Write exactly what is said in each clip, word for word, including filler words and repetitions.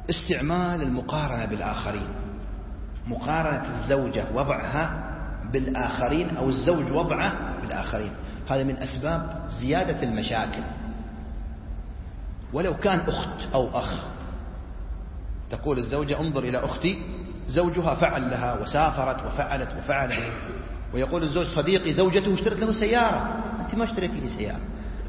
استعمال المقارنة بالآخرين، مقارنة الزوجة وضعها بالآخرين أو الزوج وضعه بالآخرين، هذا من أسباب زيادة المشاكل. ولو كان أخت أو أخ، تقول الزوجة انظر إلى أختي زوجها فعل لها وسافرت وفعلت وفعلت، ويقول الزوج صديقي زوجته اشترت له سيارة، أنت ما اشتريتي لي سيارة.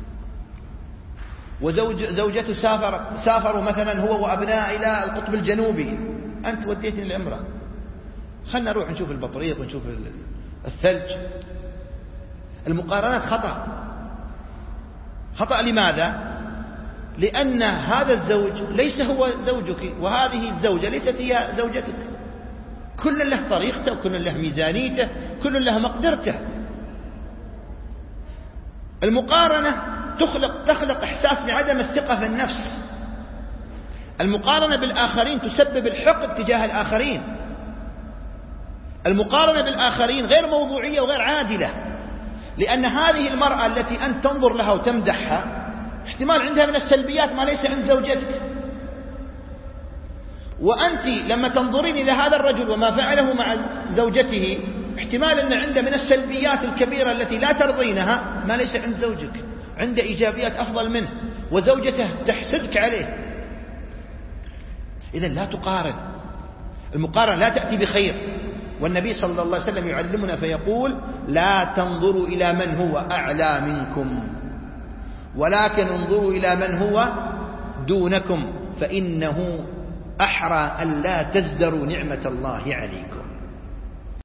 وزوج زوجته سافرت سافروا مثلا هو وأبناء إلى القطب الجنوبي، أنت وديتني العمرة، خلنا نروح نشوف البطريق ونشوف الثلج. المقارنات خطأ. خطأ لماذا؟ لأن هذا الزوج ليس هو زوجك، وهذه الزوجة ليست هي زوجتك. كل له طريقته، وكل له ميزانيته، كل له مقدرته. المقارنة تخلق تخلق إحساس بعدم الثقة في النفس. المقارنة بالآخرين تسبب الحقد تجاه الآخرين. المقارنة بالآخرين غير موضوعية وغير عادلة، لأن هذه المرأة التي أنت تنظر لها وتمدحها احتمال عندها من السلبيات ما ليس عند زوجتك. وأنت لما تنظرين إلى هذا الرجل وما فعله مع زوجته احتمال أن عنده من السلبيات الكبيرة التي لا ترضينها ما ليس عند زوجك، عنده إيجابيات أفضل منه، وزوجته تحسدك عليه. إذن لا تقارن. المقارنة لا تأتي بخير. والنبي صلى الله عليه وسلم يعلمنا فيقول لا تنظروا إلى من هو أعلى منكم، ولكن انظروا إلى من هو دونكم، فإنه أحرى أن لا تزدروا نعمة الله عليكم.